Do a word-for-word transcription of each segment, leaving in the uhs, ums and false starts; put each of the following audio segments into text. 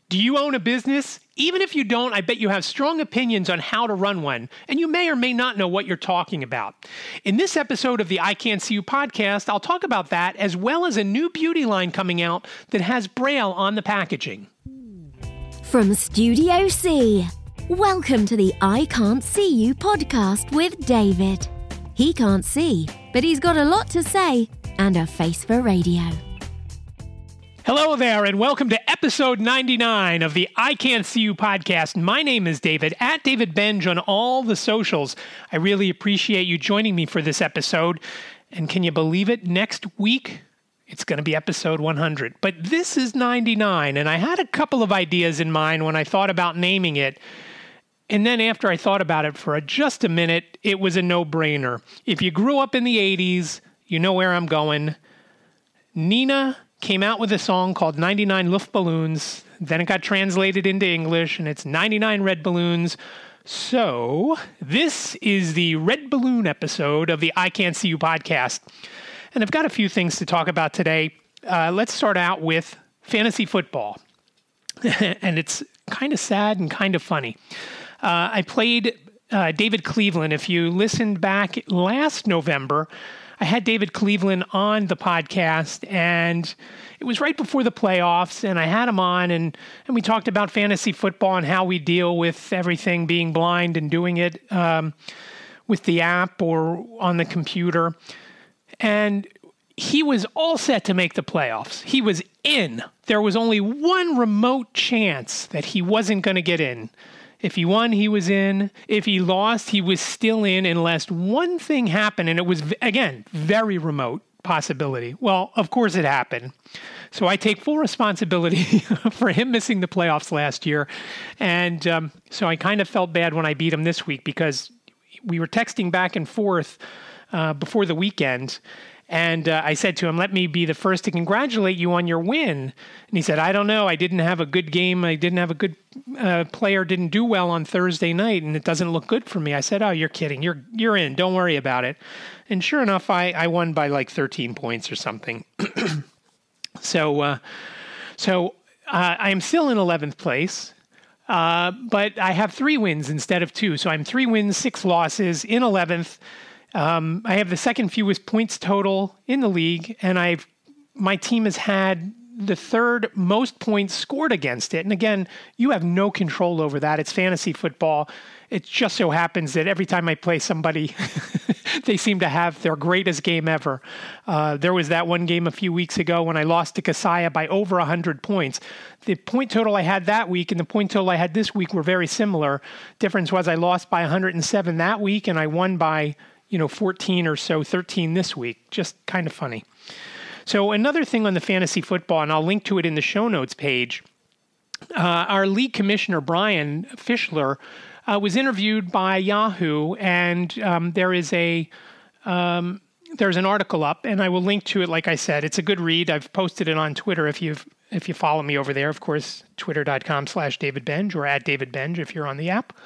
Do you own a business? Even if you don't, I bet you have strong opinions on how to run one, and you may or may not know what you're talking about. In this episode of the I Can't See You podcast, I'll talk about that, as well as a new beauty line coming out that has Braille on the packaging. From Studio C, welcome to the I Can't See You podcast with David. He can't see, but he's got a lot to say and a face for radio. Hello there, and welcome to episode ninety-nine of the I Can't See You podcast. My name is David, at David Benj on all the socials. I really appreciate you joining me for this episode. And can you believe it? Next week, it's going to be episode one hundred. But this is ninety-nine, and I had a couple of ideas in mind when I thought about naming it. And then after I thought about it for just a minute, it was a no-brainer. If you grew up in the eighties, you know where I'm going. Nina came out with a song called ninety-nine Luftballons. Then it got translated into English, and it's ninety-nine Red Balloons. So this is the Red Balloon episode of the I Can't See You podcast. And I've got a few things to talk about today. Uh, let's start out with fantasy football. And it's kind of sad and kind of funny. Uh, I played uh, David Cleveland. If you listened back last November, I had David Cleveland on the podcast, and it was right before the playoffs, and I had him on, and, and we talked about fantasy football and how we deal with everything being blind and doing it um, with the app or on the computer. And he was all set to make the playoffs. He was in. There was only one remote chance that he wasn't going to get in. If he won, he was in. If he lost, he was still in unless one thing happened. And it was, again, very remote possibility. Well, of course it happened. So I take full responsibility for him missing the playoffs last year. And um, so I kind of felt bad when I beat him this week because we were texting back and forth uh, before the weekend. And uh, I said to him, let me be the first to congratulate you on your win. And he said, I don't know. I didn't have a good game. I didn't have a good uh, player, didn't do well on Thursday night, and it doesn't look good for me. I said, oh, you're kidding. You're you're in. Don't worry about it. And sure enough, I, I won by like thirteen points or something. so uh, so uh, I am still in eleventh place, uh, but I have three wins instead of two. So I'm three wins, six losses in eleventh. Um, I have the second fewest points total in the league, and I've my team has had the third most points scored against it. And again, you have no control over that. It's fantasy football. It just so happens that every time I play somebody, they seem to have their greatest game ever. Uh, there was that one game a few weeks ago when I lost to Kasaya by over one hundred points. The point total I had that week and the point total I had this week were very similar. Difference was I lost by one hundred seven that week, and I won by you know, fourteen or so, thirteen this week. Just kind of funny. So another thing on the fantasy football, and I'll link to it in the show notes page, uh, our league commissioner, Brian Fischler, uh, was interviewed by Yahoo, and um, there is a um, there's an article up, and I will link to it. Like I said, it's a good read. I've posted it on Twitter if you've if you follow me over there. Of course, twitter.com slash David Benj or at David Benj if you're on the app.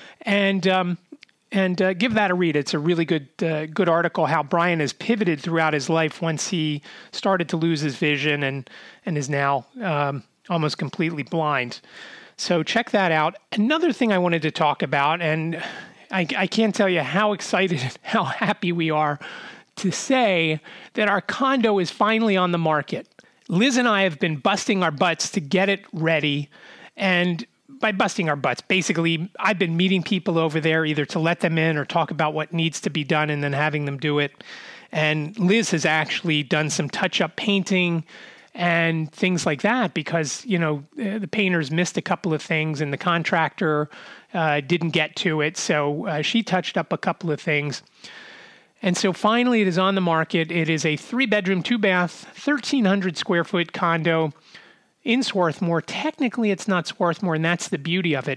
And um, And uh, give that a read. It's a really good uh, good article, how Brian has pivoted throughout his life once he started to lose his vision and, and is now um, almost completely blind. So check that out. Another thing I wanted to talk about, and I, I can't tell you how excited and how happy we are to say that our condo is finally on the market. Liz and I have been busting our butts to get it ready, and by busting our butts, basically, I've been meeting people over there either to let them in or talk about what needs to be done and then having them do it. And Liz has actually done some touch-up painting and things like that because, you know, the painters missed a couple of things and the contractor uh, didn't get to it. So uh, she touched up a couple of things. And so finally it is on the market. It is a three-bedroom, two-bath, thirteen hundred square foot condo in Swarthmore. Technically, it's not Swarthmore, and that's the beauty of it.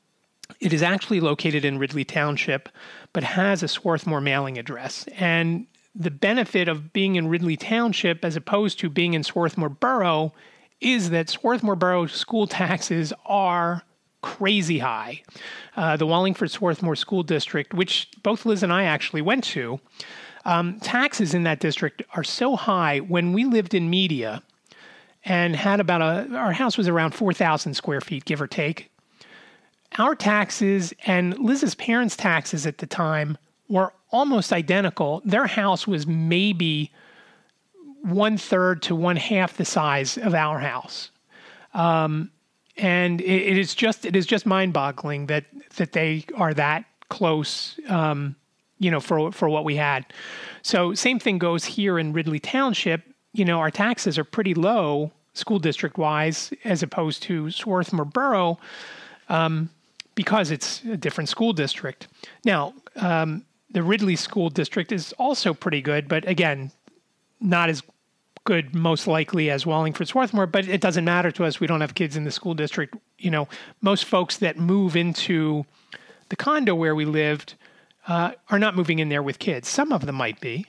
It is actually located in Ridley Township, but has a Swarthmore mailing address. And the benefit of being in Ridley Township as opposed to being in Swarthmore Borough is that Swarthmore Borough school taxes are crazy high. Uh, the Wallingford Swarthmore School District, which both Liz and I actually went to, um, taxes in that district are so high. When we lived in Media, and had about a, our house was around four thousand square feet, give or take. Our taxes and Liz's parents' taxes at the time were almost identical. Their house was maybe one third to one half the size of our house. Um, and it, it is just, it is just mind boggling that, that they are that close, um, you know, for, for what we had. So same thing goes here in Ridley Township. You know, our taxes are pretty low school district wise, as opposed to Swarthmore Borough, um, because it's a different school district. Now, um, the Ridley School District is also pretty good, but again, not as good most likely as Wallingford Swarthmore, but it doesn't matter to us. We don't have kids in the school district. You know, most folks that move into the condo where we lived uh, are not moving in there with kids. Some of them might be,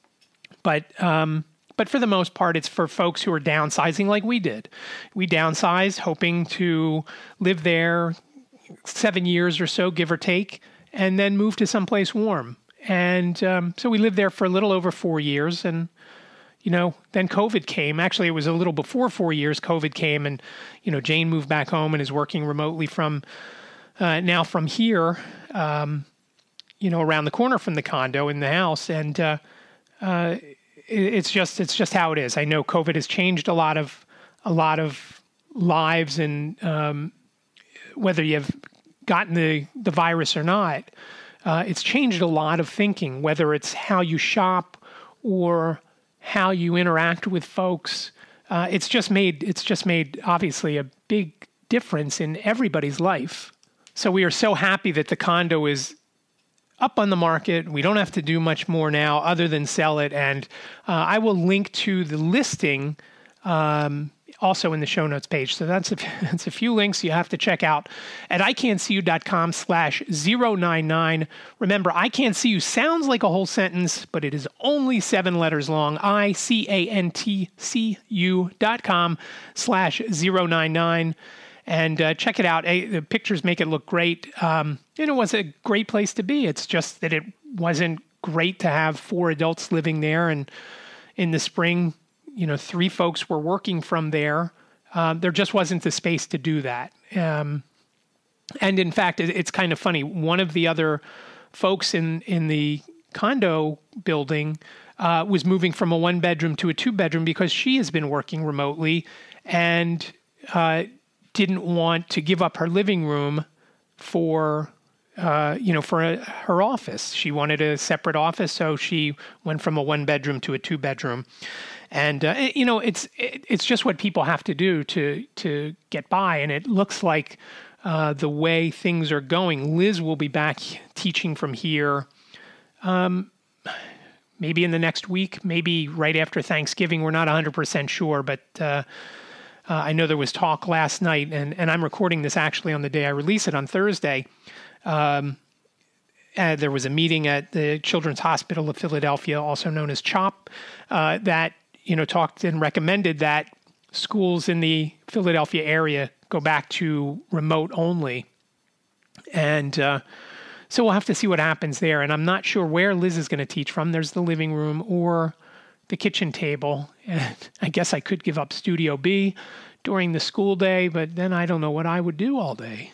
but um, but for the most part, it's for folks who are downsizing like we did. We downsized, hoping to live there seven years or so, give or take, and then move to someplace warm. And um, so we lived there for a little over four years, and you know, then COVID came. Actually, it was a little before four years. COVID came, and you know, Jane moved back home and is working remotely from uh, now from here. Um, you know, around the corner from the condo in the house, and uh, uh, it, it's just it's just how it is. I know COVID has changed a lot of a lot of lives, and um, whether you've gotten the the virus or not, uh, it's changed a lot of thinking. Whether it's how you shop or how you interact with folks, uh, it's just made it's just made obviously a big difference in everybody's life. So we are so happy that the condo is up on the market. We don't have to do much more now other than sell it. And uh, I will link to the listing um, also in the show notes page. So that's a, that's a few links you have to check out at ican'tseeyou.com slash 099. Remember, I Can't See You sounds like a whole sentence, but it is only seven letters long. I-C-A-N-T-C-U dot com slash 099. And uh, check it out. A, the pictures make it look great. Um, and it was a great place to be. It's just that it wasn't great to have four adults living there. And in the spring, you know, three folks were working from there. Um, there just wasn't the space to do that. Um, and in fact, it, it's kind of funny. One of the other folks in, in the condo building uh, was moving from a one bedroom to a two bedroom because she has been working remotely and uh, didn't want to give up her living room for, uh, you know, for a, her office. She wanted a separate office, so she went from a one bedroom to a two bedroom. And, uh, it, you know, it's it, it's just what people have to do to to get by. And it looks like uh, the way things are going, Liz will be back teaching from here um, maybe in the next week, maybe right after Thanksgiving. We're not one hundred percent sure, but uh, uh, I know there was talk last night, and, and I'm recording this actually on the day I release it on Thursday. Um, uh, there was a meeting at the Children's Hospital of Philadelphia, also known as CHOP, uh, that you know, talked and recommended that schools in the Philadelphia area go back to remote only. And uh, so we'll have to see what happens there. And I'm not sure where Liz is going to teach from. There's the living room or the kitchen table. And I guess I could give up Studio B during the school day, but then I don't know what I would do all day.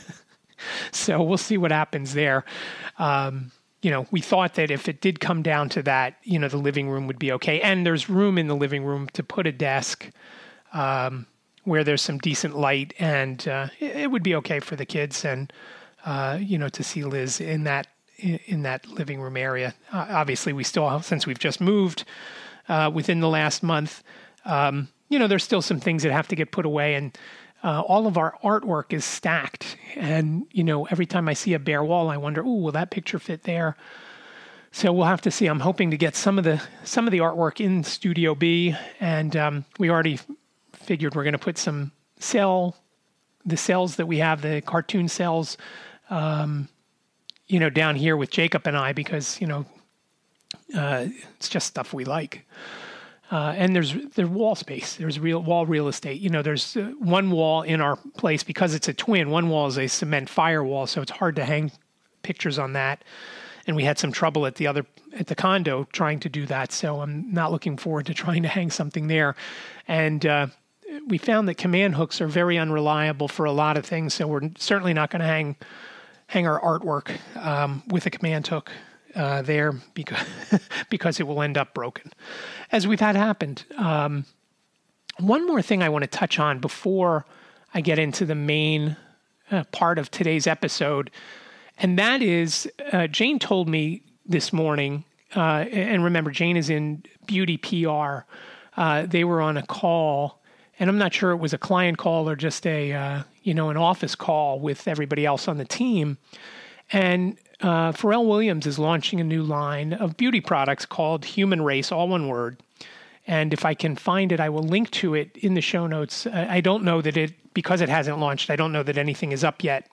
So we'll see what happens there. Um, You know, we thought that if it did come down to that, you know, the living room would be okay. And there's room in the living room to put a desk um, where there's some decent light, and uh, it, it would be okay for the kids and, uh, you know, to see Liz in that in, in that living room area. Uh, obviously, we still have, since we've just moved uh, within the last month, um, you know, there's still some things that have to get put away, and Uh, all of our artwork is stacked. And, you know, every time I see a bare wall, I wonder, oh, will that picture fit there? So we'll have to see. I'm hoping to get some of the some of the artwork in Studio B. And um, we already figured we're going to put some cell, the cells that we have, the cartoon cells, um, you know, down here with Jacob and I, because, you know, uh, it's just stuff we like. Uh, and there's there's wall space. There's real wall real estate. You know, there's uh, one wall in our place because it's a twin. One wall is a cement firewall, so it's hard to hang pictures on that. and we had some trouble at the other at the condo trying to do that. So I'm not looking forward to trying to hang something there. And uh, we found that command hooks are very unreliable for a lot of things. So we're certainly not going to hang hang our artwork um, with a command hook uh, there because because it will end up broken, as we've had happened. Um, one more thing I want to touch on before I get into the main uh, part of today's episode. And that is, uh, Jane told me this morning, uh, and remember, Jane is in beauty P R. Uh, they were on a call, and I'm not sure it was a client call or just a, uh, you know, an office call with everybody else on the team. And uh, Pharrell Williams is launching a new line of beauty products called Human Race, all one word. And if I can find it, I will link to it in the show notes. I, I don't know that it, because it hasn't launched, I don't know that anything is up yet.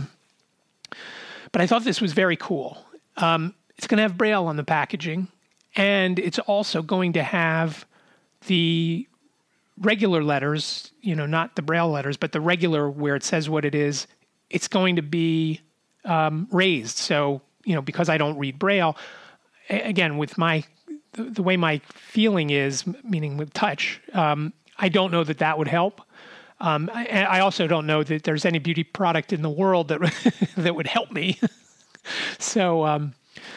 But I thought this was very cool. Um, it's going to have Braille on the packaging, and it's also going to have the regular letters, you know, not the Braille letters, but the regular where it says what it is. It's going to be um, raised. So, you know, because I don't read Braille, again, with my the, the way my feeling is, meaning with touch, um, I don't know that that would help. Um, I, I also don't know that there's any beauty product in the world that that would help me. so, um,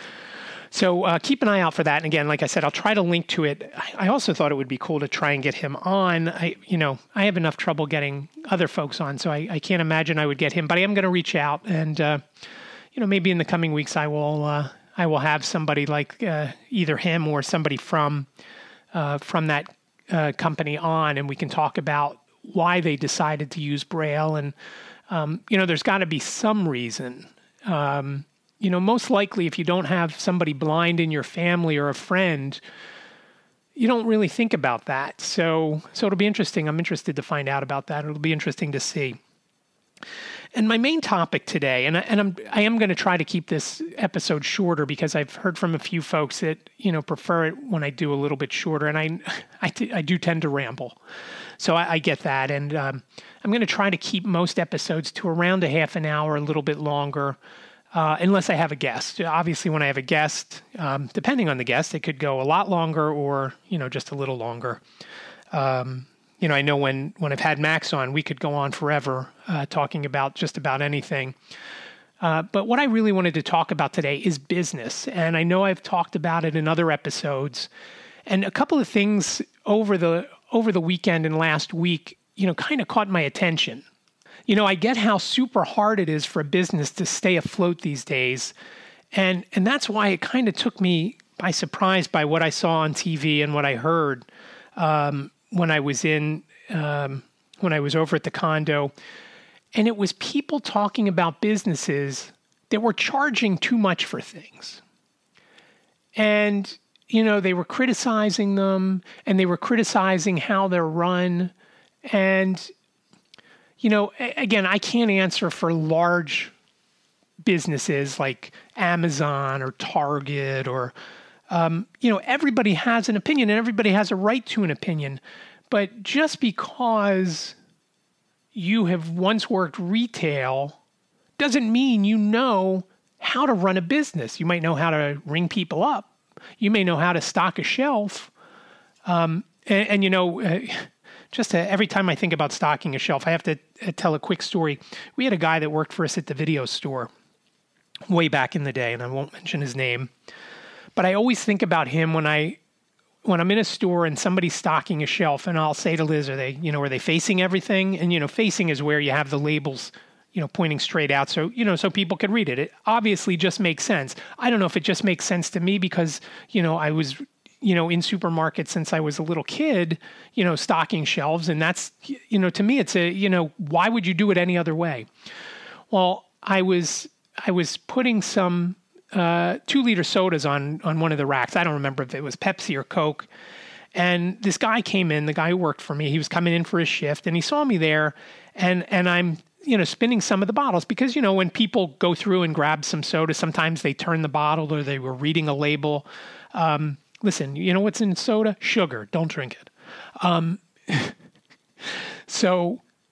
so uh, keep an eye out for that. And again, like I said, I'll try to link to it. I, I also thought it would be cool to try and get him on. I, you know, I have enough trouble getting other folks on, so I, I can't imagine I would get him. But I am going to reach out, and uh, you know, maybe in the coming weeks, I will uh, I will have somebody like uh, either him or somebody from uh, from that uh, company on, and we can talk about why they decided to use Braille. And, um, you know, there's got to be some reason. Um, you know, most likely if you don't have somebody blind in your family or a friend, you don't really think about that. So, so it'll be interesting. I'm interested to find out about that. It'll be interesting to see. And my main topic today, and, I, and I'm, I am going to try to keep this episode shorter because I've heard from a few folks that, you know, prefer it when I do a little bit shorter. And I, I, t- I do tend to ramble. So I, I get that. And um, I'm going to try to keep most episodes to around a half an hour, a little bit longer, uh, unless I have a guest. Obviously, when I have a guest, um, depending on the guest, it could go a lot longer or, you know, just a little longer. Um, you know, I know when, when I've had Max on, we could go on forever uh, talking about just about anything. Uh, but what I really wanted to talk about today is business. And I know I've talked about it in other episodes. And a couple of things over the over the weekend and last week, you know, kind of caught my attention. You know, I get how super hard it is for a business to stay afloat these days. And and that's why it kind of took me by surprise by what I saw on T V and what I heard um, when I was in, um, when I was over at the condo. And it was people talking about businesses that were charging too much for things. And you know, they were criticizing them, and they were criticizing how they're run. And, you know, again, I can't answer for large businesses like Amazon or Target or, um, you know, everybody has an opinion and everybody has a right to an opinion. But just because you have once worked retail doesn't mean you know how to run a business. You might know how to ring people up. You may know how to stock a shelf. Um, and, and, you know, uh, just to, every time I think about stocking a shelf, I have to uh, tell a quick story. We had a guy that worked for us at the video store way back in the day, and I won't mention his name. But I always think about him when, I, when I'm in a store and somebody's stocking a shelf, and I'll say to Liz, are they, you know, are they facing everything? And, you know, facing is where you have the labels, you know, pointing straight out. So, you know, so people could read it. It obviously just makes sense. I don't know if it just makes sense to me because, you know, I was, you know, in supermarkets since I was a little kid, you know, stocking shelves. And that's, you know, to me, it's a, you know, why would you do it any other way? Well, I was, I was putting some uh, two liter sodas on, on one of the racks. I don't remember if it was Pepsi or Coke. And this guy came in, the guy who worked for me, he was coming in for his shift and he saw me there and, and I'm, you know, spinning some of the bottles because, you know, when people go through and grab some soda, sometimes they turn the bottle or they were reading a label. Um, listen, you know what's in soda? Sugar. Don't drink it. Um, so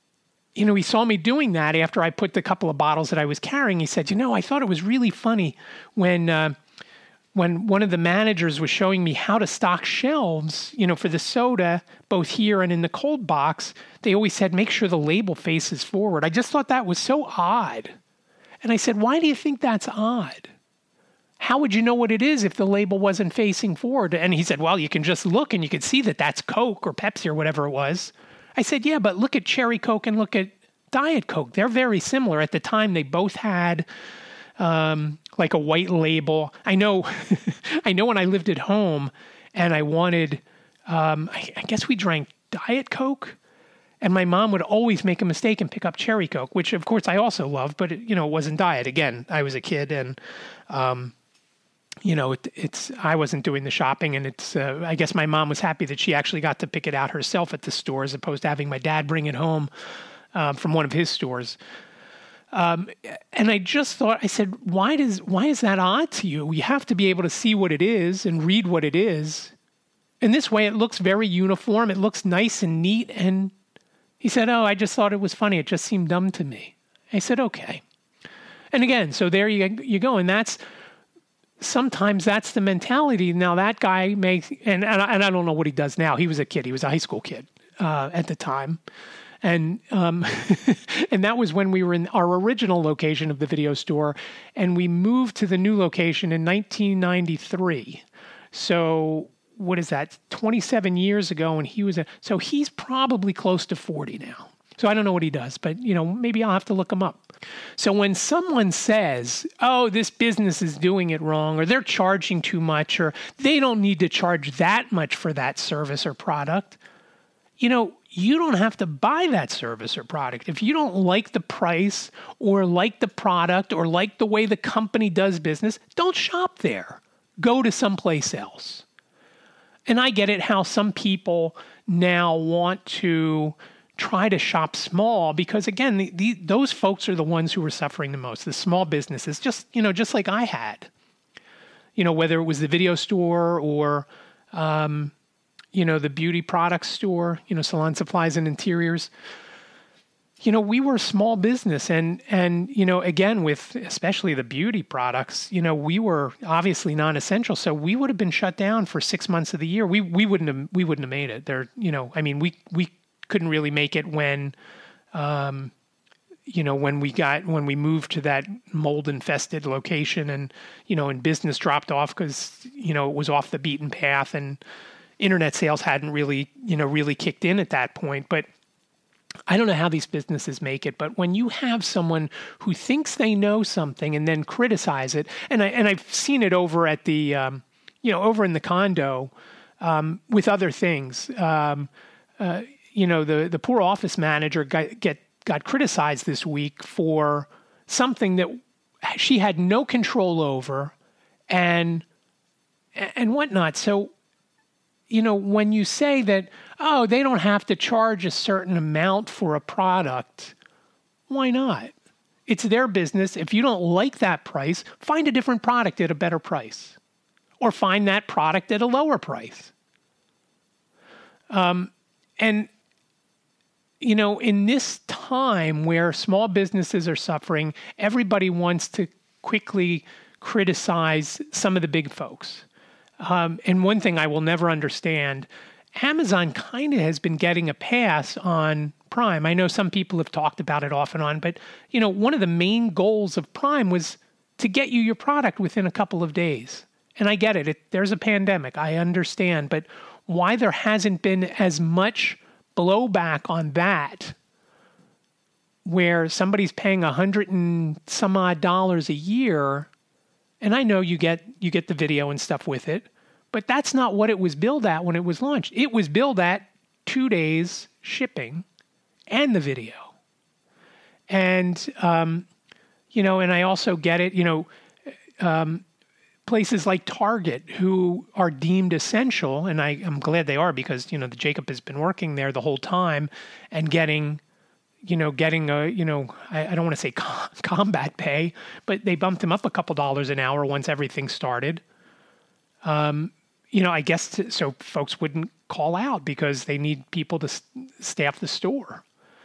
you know, he saw me doing that after I put the couple of bottles that I was carrying. He said, you know, I thought it was really funny when uh, when one of the managers was showing me how to stock shelves, you know, for the soda, both here and in the cold box. They always said, make sure the label faces forward. I just thought that was so odd. And I said, why do you think that's odd? How would you know what it is if the label wasn't facing forward? And he said, well, you can just look and you can see that that's Coke or Pepsi or whatever it was. I said, yeah, but look at Cherry Coke and look at Diet Coke. They're very similar. At the time, they both had um, like a white label. I know I know when I lived at home and I wanted, um, I, I guess we drank Diet Coke, and my mom would always make a mistake and pick up Cherry Coke, which of course I also loved, but it, you know, it wasn't Diet. Again, I was a kid and, um, you know, it, it's, I wasn't doing the shopping, and it's, uh, I guess my mom was happy that she actually got to pick it out herself at the store as opposed to having my dad bring it home um, from one of his stores. Um, and I just thought, I said, why does, why is that odd to you? You have to be able to see what it is and read what it is. And this way it looks very uniform. It looks nice and neat. And he said, oh, I just thought it was funny. It just seemed dumb to me. I said, okay. And again, so there you, you go. And that's, sometimes that's the mentality. Now that guy makes, and, and, I, and I don't know what he does now. He was a kid. He was a high school kid uh, at the time. And um, and that was when we were in our original location of the video store, and we moved to the new location in nineteen ninety-three. So what is that? twenty-seven years ago, and he was a, so he's probably close to forty now. So I don't know what he does, but you know, maybe I'll have to look him up. So when someone says, oh, this business is doing it wrong, or they're charging too much, or they don't need to charge that much for that service or product, you know, you don't have to buy that service or product. If you don't like the price or like the product or like the way the company does business, don't shop there. Go to someplace else. And I get it how some people now want to try to shop small because, again, the, the, those folks are the ones who are suffering the most, the small businesses, just, you know, just like I had. You know, whether it was the video store or, um, you know, the beauty products store, you know, Salon Supplies and Interiors. You know, we were a small business. And, and you know, again, with especially the beauty products, you know, we were obviously non-essential. So we would have been shut down for six months of the year. We we wouldn't have, we wouldn't have made it there. You know, I mean, we, we couldn't really make it when, um, you know, when we got, when we moved to that mold infested location and, you know, and business dropped off because, you know, it was off the beaten path and internet sales hadn't really, you know, really kicked in at that point. But I don't know how these businesses make it, but when you have someone who thinks they know something and then criticize it, and I, and I've seen it over at the, um, you know, over in the condo, um, with other things, um, uh, you know, the, the poor office manager got, get, got criticized this week for something that she had no control over and, and whatnot. So, you know, when you say that, oh, they don't have to charge a certain amount for a product, why not? It's their business. If you don't like that price, find a different product at a better price or find that product at a lower price. Um, and, you know, in this time where small businesses are suffering, everybody wants to quickly criticize some of the big folks. Um, and one thing I will never understand, Amazon kind of has been getting a pass on Prime. I know some people have talked about it off and on, but, you know, one of the main goals of Prime was to get you your product within a couple of days. And I get it. it there's a pandemic. I understand. But why there hasn't been as much blowback on that, where somebody's paying a hundred and some odd dollars a year, and I know you get you get the video and stuff with it, but that's not what it was billed at when it was launched. It was billed at two days shipping and the video. And, um, you know, and I also get it, you know, um, places like Target who are deemed essential, and I, I'm glad they are because, you know, the Jacob has been working there the whole time and getting, you know, getting a, you know, I, I don't want to say com- combat pay, but they bumped him up a couple dollars an hour once everything started. Um, you know, I guess to, so folks wouldn't call out because they need people to s- staff the store.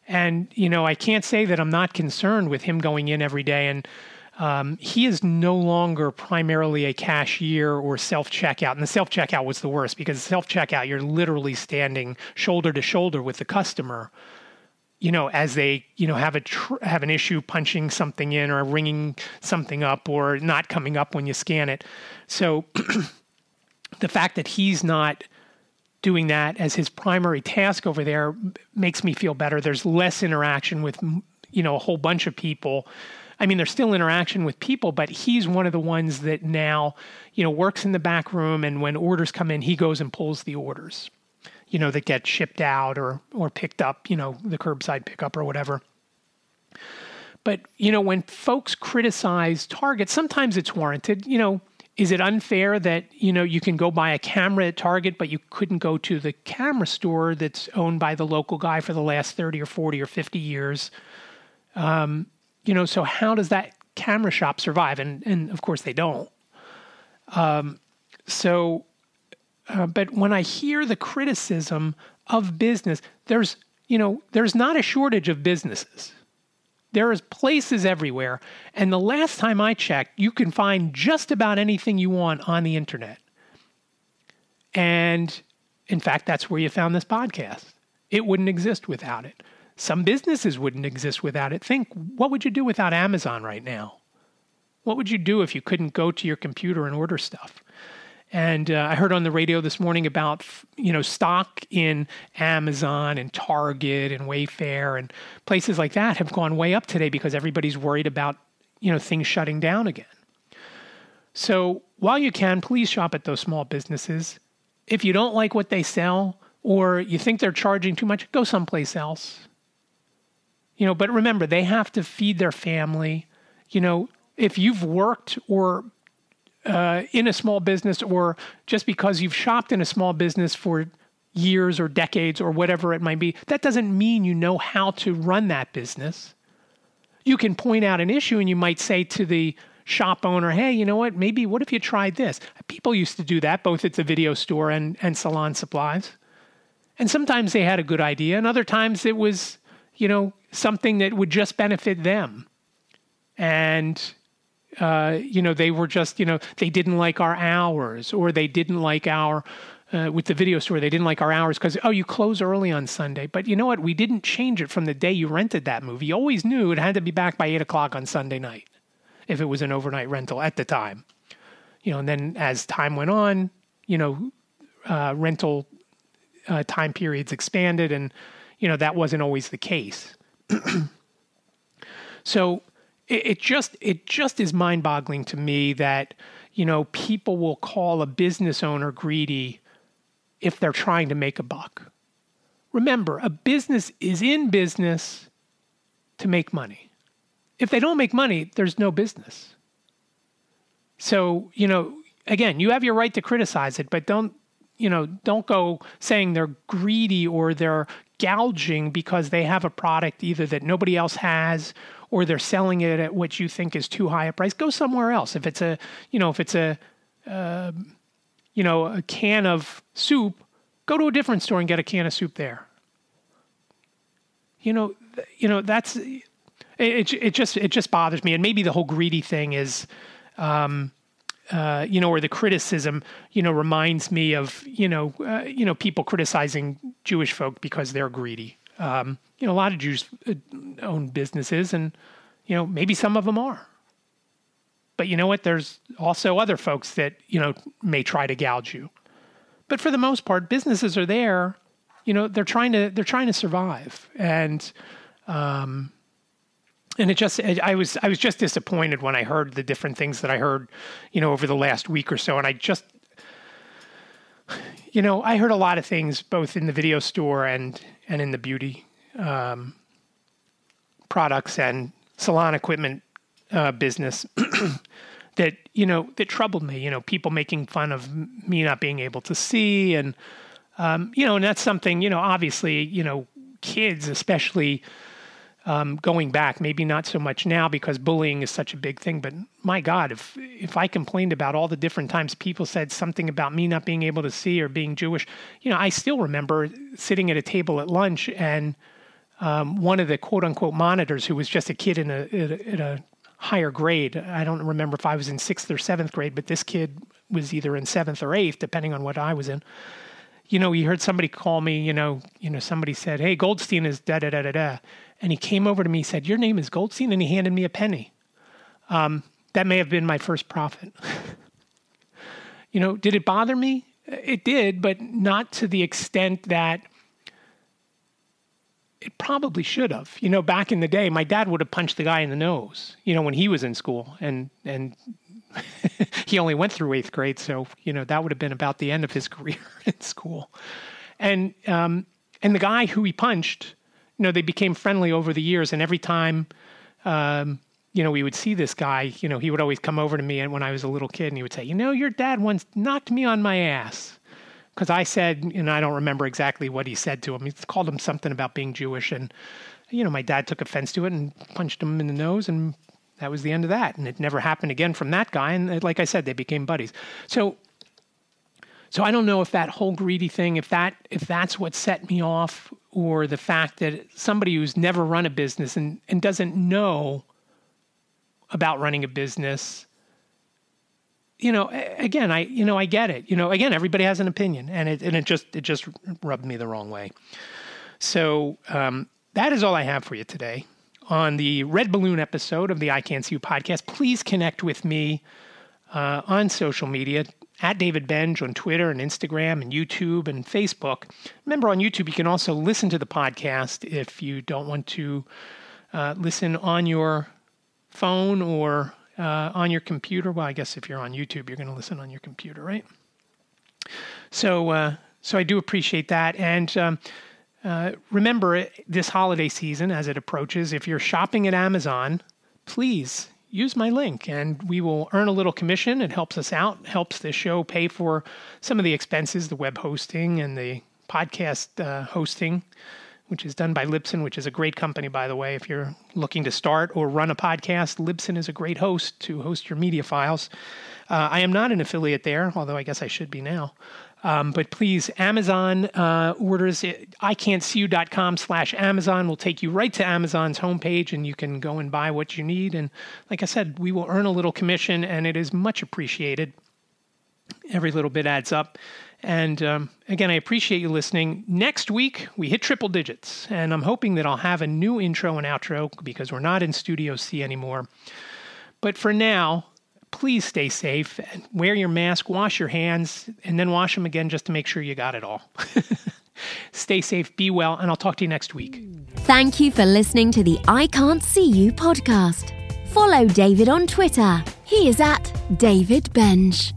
And, you know, I can't say that I'm not concerned with him going in every day. And um, he is no longer primarily a cashier or self-checkout. And the self-checkout was the worst, because self-checkout, you're literally standing shoulder to shoulder with the customer, you know, as they, you know, have a tr- have an issue punching something in or ringing something up or not coming up when you scan it. So the fact that he's not doing that as his primary task over there makes me feel better. There's less interaction with, you know, a whole bunch of people. I mean, there's still interaction with people, but he's one of the ones that now, you know, works in the back room, and when orders come in, he goes and pulls the orders, you know, that get shipped out or or picked up, you know, the curbside pickup or whatever. But, you know, when folks criticize Target, sometimes it's warranted. You know, is it unfair that, you know, you can go buy a camera at Target, but you couldn't go to the camera store that's owned by the local guy for the last thirty or forty or fifty years? Um, you know, so how does that camera shop survive? And, and of course they don't. Um, so, uh, but when I hear the criticism of business, there's, you know, there's not a shortage of businesses. There is places everywhere. And the last time I checked, you can find just about anything you want on the internet. And in fact, that's where you found this podcast. It wouldn't exist without it. Some businesses wouldn't exist without it. Think, what would you do without Amazon right now? What would you do if you couldn't go to your computer and order stuff? And uh, I heard on the radio this morning about, you know, stock in Amazon and Target and Wayfair and places like that have gone way up today because everybody's worried about, you know, things shutting down again. So while you can, please shop at those small businesses. If you don't like what they sell or you think they're charging too much, go someplace else. You know, but remember, they have to feed their family. You know, if you've worked or Uh, in a small business, or just because you've shopped in a small business for years or decades or whatever it might be, that doesn't mean you know how to run that business. You can point out an issue and you might say to the shop owner, hey, you know what, maybe what if you tried this? People used to do that both at the video store and, and salon supplies. And sometimes they had a good idea, and other times it was, you know, something that would just benefit them. And Uh, you know, they were just, you know, they didn't like our hours, or they didn't like our, uh, with the video store, they didn't like our hours because, oh, you close early on Sunday. But you know what? We didn't change it from the day you rented that movie. You always knew it had to be back by eight o'clock on Sunday night if it was an overnight rental at the time. You know, and then as time went on, you know, uh, rental uh, time periods expanded, and, you know, that wasn't always the case. So It just it just is mind-boggling to me that, you know, people will call a business owner greedy if they're trying to make a buck. Remember, a business is in business to make money. If they don't make money, there's no business. So, you know, again, you have your right to criticize it, but don't, you know, don't go saying they're greedy or they're gouging because they have a product either that nobody else has, or they're selling it at what you think is too high a price. Go somewhere else. If it's a, you know, if it's a, uh, you know, a can of soup, go to a different store and get a can of soup there. You know, you know that's it. It just it just bothers me, and maybe the whole greedy thing is, um, uh, you know, or the criticism, you know, reminds me of, you know, uh, you know, people criticizing Jewish folk because they're greedy. Um, you know, a lot of Jews own businesses, and, you know, maybe some of them are. But you know what? There's also other folks that, you know, may try to gouge you. But for the most part, businesses are there. You know, they're trying to they're trying to survive, and um, and it just I was I was just disappointed when I heard the different things that I heard, you know, over the last week or so, and I just. You know, I heard a lot of things both in the video store and, and in the beauty um, products and salon equipment uh, business that, you know, that troubled me. You know, people making fun of me not being able to see. And, um, you know, and that's something, you know, obviously, you know, kids especially um, going back, maybe not so much now because bullying is such a big thing. But my God, if if I complained about all the different times people said something about me not being able to see or being Jewish, you know, I still remember sitting at a table at lunch and um, one of the quote-unquote monitors who was just a kid in a, in a, in a higher grade. I don't remember if I was in sixth or seventh grade, but this kid was either in seventh or eighth, depending on what I was in. You know, he heard somebody call me, you know, you know, somebody said, hey, Goldstein is da-da-da-da-da. And he came over to me and said, your name is Goldstein? And he handed me a penny. Um, that may have been my first profit. You know, did it bother me? It did, but not to the extent that it probably should have. You know, back in the day, my dad would have punched the guy in the nose, you know, when he was in school. And and he only went through eighth grade, so, you know, that would have been about the end of his career in school. And um, and the guy who he punched, you know, they became friendly over the years. And every time, um, you know, we would see this guy, you know, he would always come over to me and when I was a little kid and he would say, you know, your dad once knocked me on my ass. Because I said, and I don't remember exactly what he said to him. He called him something about being Jewish. And, you know, my dad took offense to it and punched him in the nose. And that was the end of that. And it never happened again from that guy. And like I said, they became buddies. So so I don't know if that whole greedy thing, if that if that's what set me off, or the fact that somebody who's never run a business and, and doesn't know about running a business, you know, again, I, you know, I get it. You know, again, everybody has an opinion, and it, and it just, it just rubbed me the wrong way. So um, that is all I have for you today on the Red Balloon episode of the I Can't See You podcast. Please connect with me uh, on social media at David Benj on Twitter and Instagram and YouTube and Facebook. Remember, on YouTube, you can also listen to the podcast if you don't want to uh, listen on your phone or uh, on your computer. Well, I guess if you're on YouTube, you're going to listen on your computer, right? So, uh, so I do appreciate that. And um, uh, remember, this holiday season, as it approaches, if you're shopping at Amazon, please use my link, and we will earn a little commission. It helps us out, helps the show pay for some of the expenses, the web hosting and the podcast uh, hosting, which is done by Libsyn, which is a great company, by the way. If you're looking to start or run a podcast, Libsyn is a great host to host your media files. Uh, I am not an affiliate there, although I guess I should be now. Um, but please, Amazon uh, orders, I can't see you dot com slash Amazon will take you right to Amazon's homepage, and you can go and buy what you need. And like I said, we will earn a little commission, and it is much appreciated. Every little bit adds up. And um, again, I appreciate you listening. Next week, we hit triple digits, and I'm hoping that I'll have a new intro and outro because we're not in Studio C anymore. But for now, please stay safe, wear your mask, wash your hands, and then wash them again just to make sure you got it all. Stay safe, be well, and I'll talk to you next week. Thank you for listening to the I Can't See You podcast. Follow David on Twitter. He is at David Benj.